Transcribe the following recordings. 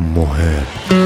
محب.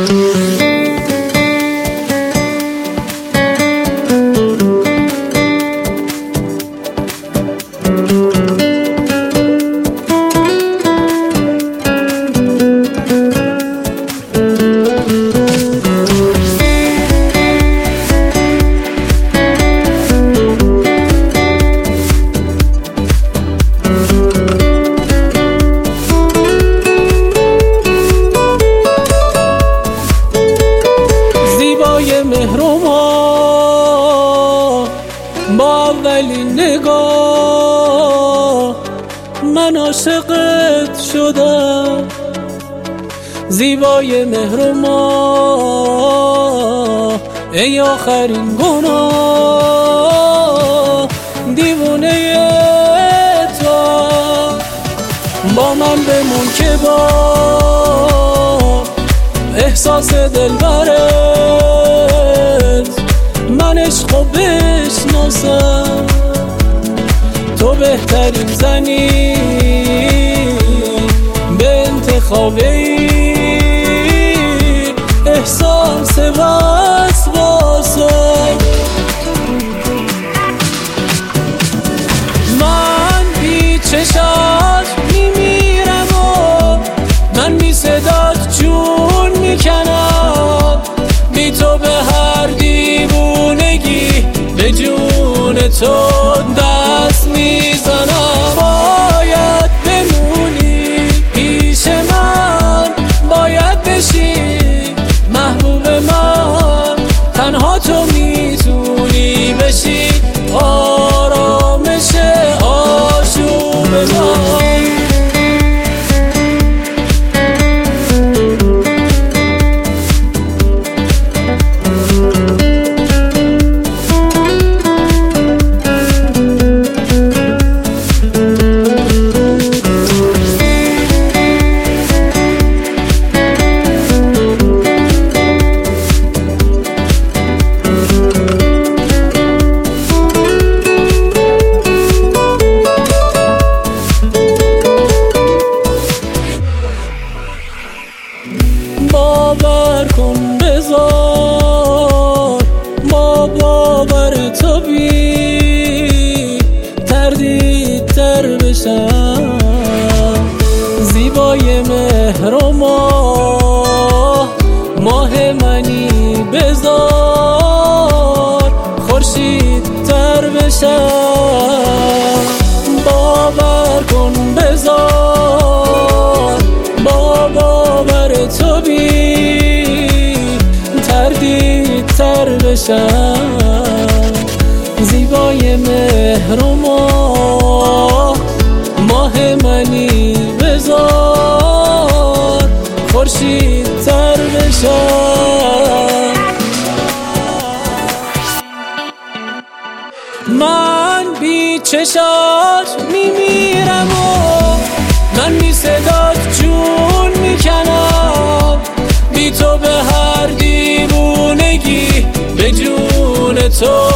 مهر و ما با اولین نگاه من عاشقت شدم. زیبای مهر و ما ای آخرین گناه دیوانه تو. با من بمون که با احساس دلبرت من عشقو بشناسم. تو بهترین زنی به انتخاب این احساس وسواسه. من بی چشات میمیرم و من بی صدات جون میکنم. بی تو به هر دیوونگی به جون تو دست میزنم. باید بمونی پیش من، باید بشی محبوب من. تنها تو میتونی بشی آرامش آشوب من. باور کن بذار با باور تو بی تردید تر بشم. زیبای مهر و ماه منی بذار خورشید تر بشم. باور کن بذار با باور تو بی تردید تر بشم. زیبای مهر و ماه منی بذار خورشید تر بشم. من بی چشات میمیرم و من بی صدات جون میکنم. بی تو به هر دیوونگی به جون تو